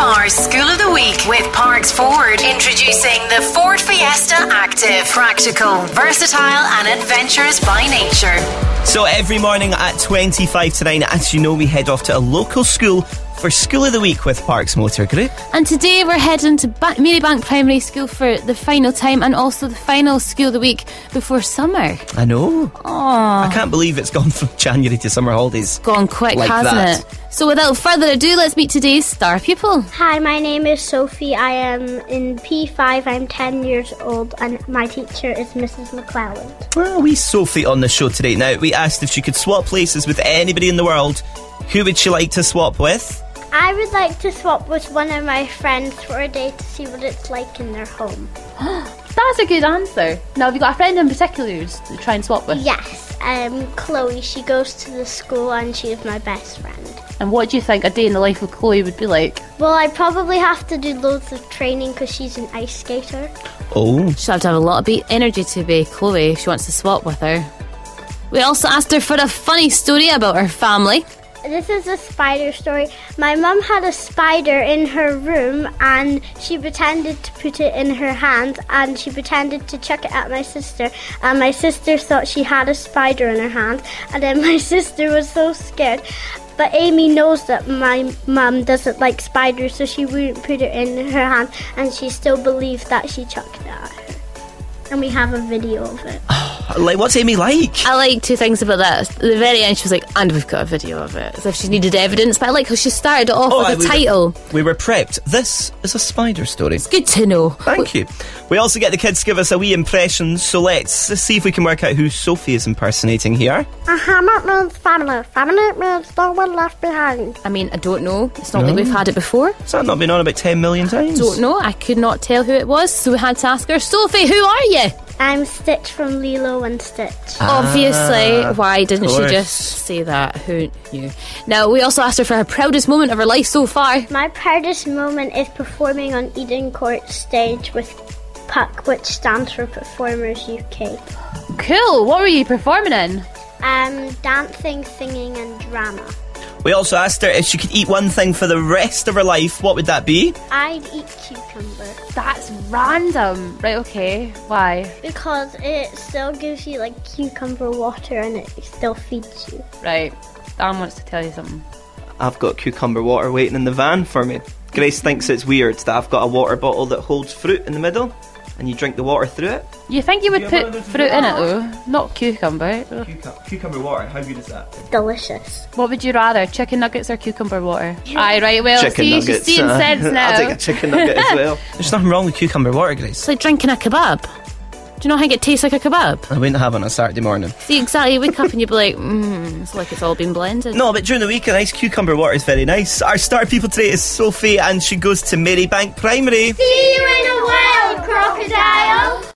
TFR's School of the Week with Parks Ford. Introducing the Ford Fiesta Active. Practical, versatile and adventurous by nature. So every morning at 25 to 9, as you know, we head off to a local school for School of the Week with Parks Motor Group. And today we're heading to Marybank Primary School for the final time and also the final School of the Week before summer. I know. Aww. I can't believe it's gone from January to summer holidays. Gone quick, like hasn't that. it? So without further ado, let's meet today's star pupil. Hi, my name is Sophie. I am in P5. I'm 10 years old and my teacher is Mrs. McClelland. Well, we Sophie on the show today. Now, we asked if she could swap places with anybody in the world. Who would she like to swap with? I would like to swap with one of my friends for a day to see what it's like in their home. That's a good answer. Now, have you got a friend in particular you try and swap with? Yes, Chloe. She goes to the school and she is my best friend. And what do you think a day in the life of Chloe would be like? Well, I probably have to do loads of training because she's an ice skater. Oh. She'll have to have a lot of energy to be Chloe if she wants to swap with her. We also asked her for a funny story about her family. This is a spider story. My mum had a spider in her room and she pretended to put it in her hand and she pretended to chuck it at my sister, and my sister thought she had a spider in her hand, and then my sister was so scared. But Amy knows that my mum doesn't like spiders, so she wouldn't put it in her hand, and she still believed that she chucked it at her. And we have a video of it. Like, what's Amy like? I like two things about that. At the very end, she was like, and we've got a video of it, as if she needed evidence. But I like how she started it off with a title. We were prepped. This is a spider story. It's good to know. Thank you. We also get the kids to give us a wee impression, so let's see if we can work out who Sophie is impersonating here. A hammer means family. Family means no one left behind. I mean, I don't know. It's not like we've had it before. Has that not been on about 10 million times? Don't know. I could not tell who it was, so we had to ask her, Sophie, who are you? I'm Stitch from Lilo and Stitch. Obviously. Why didn't she just say that? Who knew? Now, we also asked her for her proudest moment of her life so far. My proudest moment is performing on Eden Court stage with PUC, which stands for Performers UK. Cool. What were you performing in? Dancing, singing and drama. We also asked her if she could eat one thing for the rest of her life. What would that be? I'd eat cucumber. That's random. Right, okay. Why? Because it still gives you like cucumber water and it still feeds you. Right. Dan wants to tell you something. I've got cucumber water waiting in the van for me. Grace thinks it's weird that I've got a water bottle that holds fruit in the middle and you drink the water through it. You think you would put fruit in it though? Not cucumber. Cucumber water, how good is that? Delicious. What would you rather, chicken nuggets or cucumber water? Aye, right, well, Chicken see, nuggets. she's seeing sense now. I'll take a chicken nugget as well. There's nothing wrong with cucumber water, Grace. It's like drinking a kebab. Do you not think it tastes like a kebab? I wouldn't have on a Saturday morning. See, exactly, you wake up and you'd be like, it's like it's all been blended. No, but during the week, a nice cucumber water is very nice. Our star people today is Sophie and she goes to Marybank Primary. See you in a while, crocodile.